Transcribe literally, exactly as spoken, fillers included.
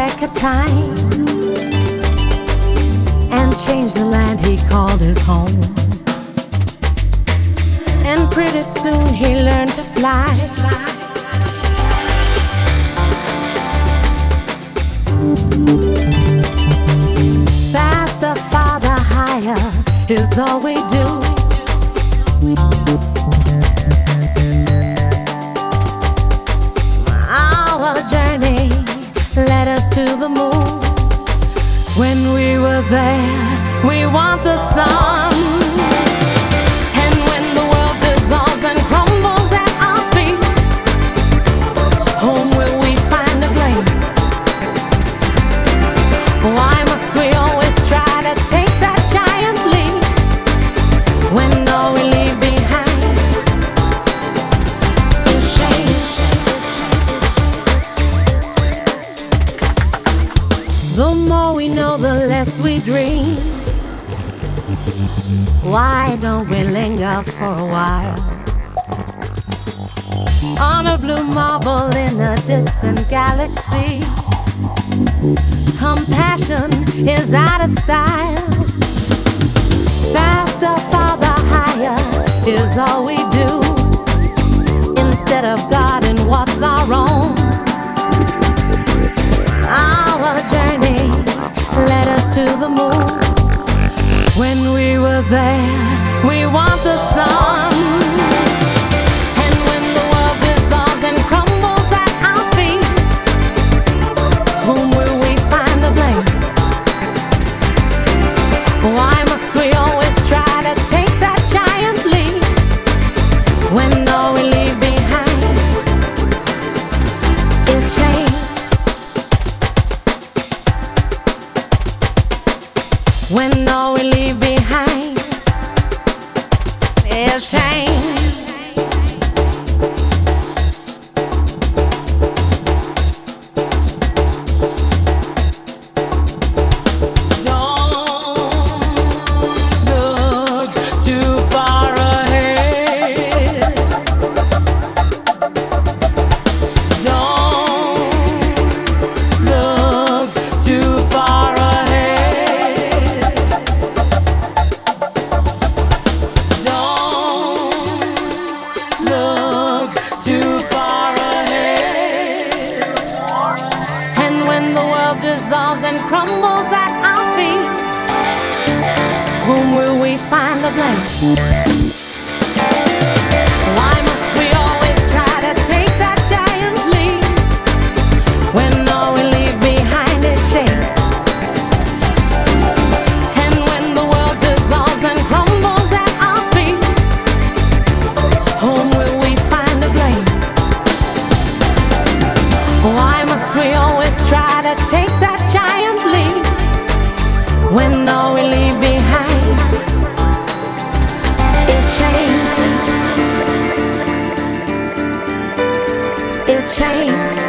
back a time and changed the land he called his home. And pretty soon he learned to fly. Faster, farther, higher is all we do. Our journey led us to the moon. When we were there, we want the sun. And when the world dissolves and crumbles at our feet, whom will we find to blame? Why must we always try to take that giant leap when all we leave behind is shame? The more we know, the less we dream. Why don't we linger for a while on a blue marble in a distant galaxy? Compassion is out of style. Faster, farther, higher is all we do, instead of guarding what's our own. Our journey led us to the moon. When we were there, we want the sun. And when the world dissolves and crumbles at our feet, whom will we find to blame? Why must we always try to take that giant leap when all we leave behind is shame? When all we leave behind is shame. Dissolves and crumbles at our feet, whom will we find to blame? Why must we always try to take that giant leap when all we leave behind is shame? And when the world dissolves and crumbles at our feet, whom will we find to blame? Why must we always try to take that giant leap when all we leave behind is shame? It's shame.